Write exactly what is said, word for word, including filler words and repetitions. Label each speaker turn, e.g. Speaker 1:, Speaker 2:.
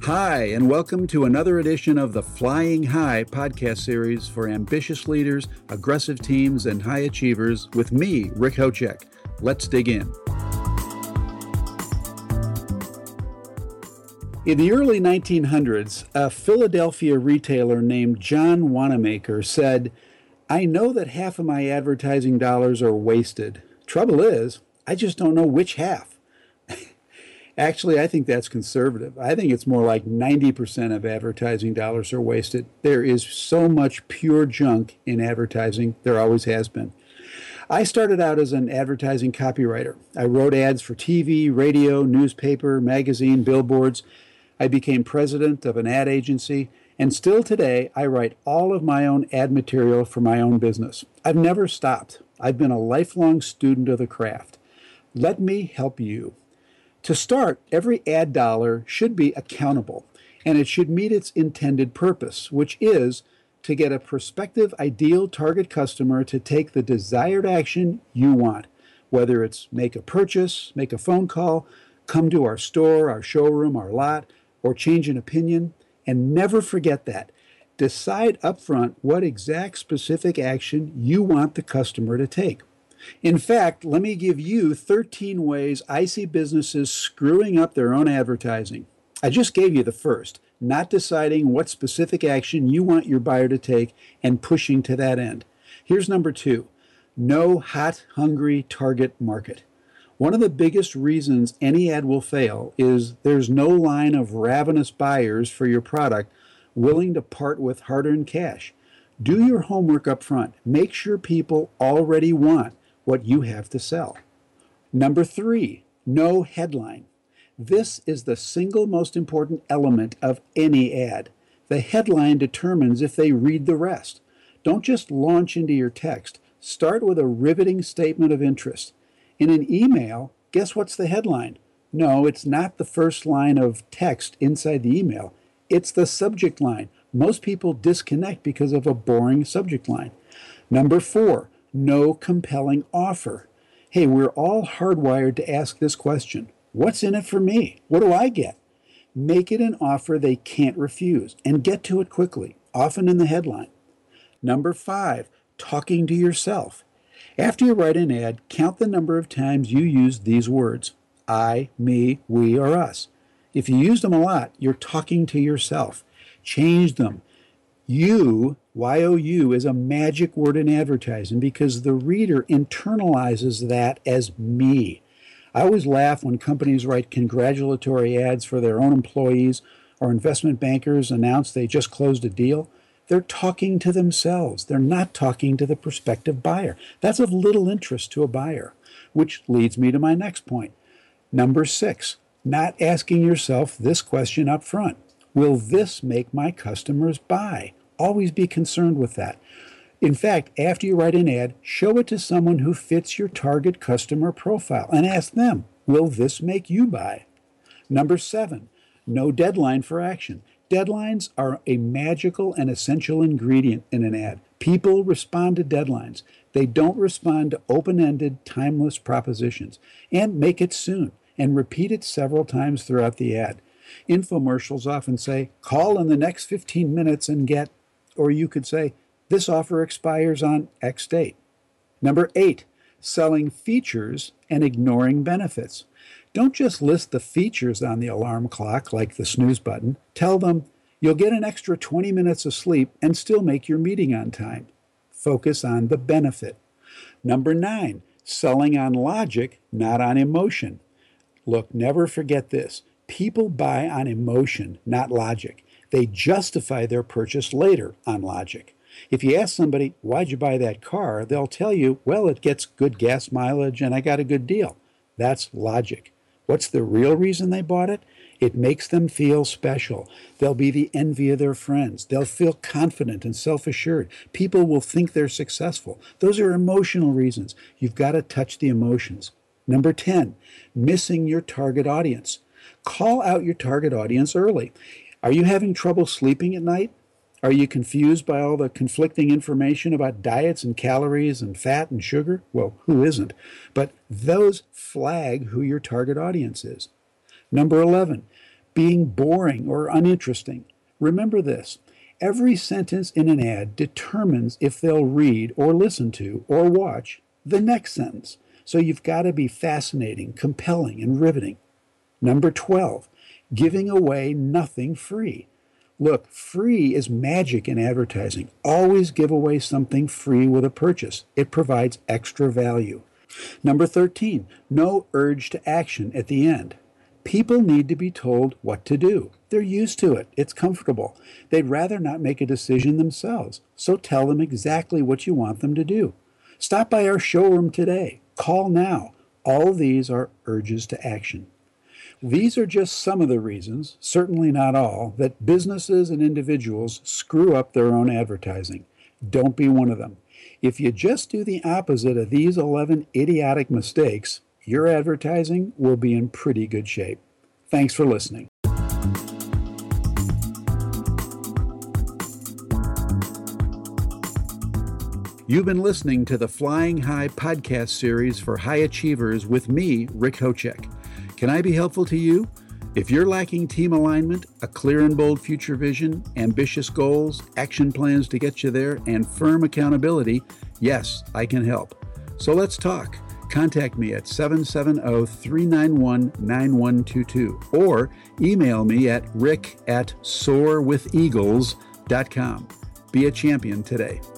Speaker 1: Hi, and welcome to another edition of the Flying High podcast series for ambitious leaders, aggressive teams, and high achievers with me, Rick Hocek. Let's dig in. In the early nineteen hundreds, a Philadelphia retailer named John Wanamaker said, "I know that half of my advertising dollars are wasted. Trouble is, I just don't know which half." Actually, I think that's conservative. I think it's more like ninety percent of advertising dollars are wasted. There is so much pure junk in advertising. There always has been. I started out as an advertising copywriter. I wrote ads for T V, radio, newspaper, magazine, billboards. I became president of an ad agency, and still today, I write all of my own ad material for my own business. I've never stopped. I've been a lifelong student of the craft. Let me help you. To start, every ad dollar should be accountable, and it should meet its intended purpose, which is to get a prospective ideal target customer to take the desired action you want, whether it's make a purchase, make a phone call, come to our store, our showroom, our lot, or change an opinion. And never forget that. Decide upfront what exact specific action you want the customer to take. In fact, let me give you thirteen ways I see businesses screwing up their own advertising. I just gave you the first, not deciding what specific action you want your buyer to take and pushing to that end. Here's number two, no hot, hungry target market. One of the biggest reasons any ad will fail is there's no line of ravenous buyers for your product willing to part with hard-earned cash. Do your homework up front. Make sure people already want what you have to sell. Number three, no headline. This is the single most important element of any ad. The headline determines if they read the rest. Don't just launch into your text. Start with a riveting statement of interest. In an email, guess what's the headline? No, it's not the first line of text inside the email. It's the subject line. Most people disconnect because of a boring subject line. Number four, no compelling offer. Hey, we're all hardwired to ask this question. What's in it for me? What do I get? Make it an offer they can't refuse and get to it quickly, often in the headline. Number five, talking to yourself. After you write an ad, count the number of times you use these words, I, me, we, or us. If you use them a lot, you're talking to yourself. Change them. You, Y O U, is a magic word in advertising because the reader internalizes that as me. I always laugh when companies write congratulatory ads for their own employees or investment bankers announce they just closed a deal. They're talking to themselves. They're not talking to the prospective buyer. That's of little interest to a buyer, which leads me to my next point. Number six, not asking yourself this question up front. Will this make my customers buy? Always be concerned with that. In fact, after you write an ad, show it to someone who fits your target customer profile and ask them, will this make you buy? Number seven, no deadline for action. Deadlines are a magical and essential ingredient in an ad. People respond to deadlines. They don't respond to open-ended, timeless propositions. And make it soon, and repeat it several times throughout the ad. Infomercials often say, call in the next fifteen minutes and get, or you could say, this offer expires on X date. Number eight, selling features and ignoring benefits. Don't just list the features on the alarm clock like the snooze button. Tell them you'll get an extra twenty minutes of sleep and still make your meeting on time. Focus on the benefit. Number nine, selling on logic, not on emotion. Look, never forget this. People buy on emotion, not logic. They justify their purchase later on logic. If you ask somebody, why'd you buy that car? They'll tell you, well, it gets good gas mileage and I got a good deal. That's logic. What's the real reason they bought it? It makes them feel special. They'll be the envy of their friends. They'll feel confident and self-assured. People will think they're successful. Those are emotional reasons. You've got to touch the emotions. Number ten, missing your target audience. Call out your target audience early. Are you having trouble sleeping at night? Are you confused by all the conflicting information about diets and calories and fat and sugar? Well, who isn't? But those flag who your target audience is. Number eleven, being boring or uninteresting. Remember this. Every sentence in an ad determines if they'll read or listen to or watch the next sentence. So you've got to be fascinating, compelling, and riveting. Number twelve, giving away nothing free. Look, free is magic in advertising. Always give away something free with a purchase. It provides extra value. Number thirteen, no urge to action at the end. People need to be told what to do. They're used to it. It's comfortable. They'd rather not make a decision themselves. So tell them exactly what you want them to do. Stop by our showroom today. Call now. All of these are urges to action. These are just some of the reasons, certainly not all, that businesses and individuals screw up their own advertising. Don't be one of them. If you just do the opposite of these eleven idiotic mistakes, your advertising will be in pretty good shape. Thanks for listening. You've been listening to the Flying High podcast series for high achievers with me, Rick Hocek. Can I be helpful to you? If you're lacking team alignment, a clear and bold future vision, ambitious goals, action plans to get you there, and firm accountability, yes, I can help. So let's talk. Contact me at seven seven zero, three nine one, nine one two two or email me at rick at soar with eagles dot com. Be a champion today.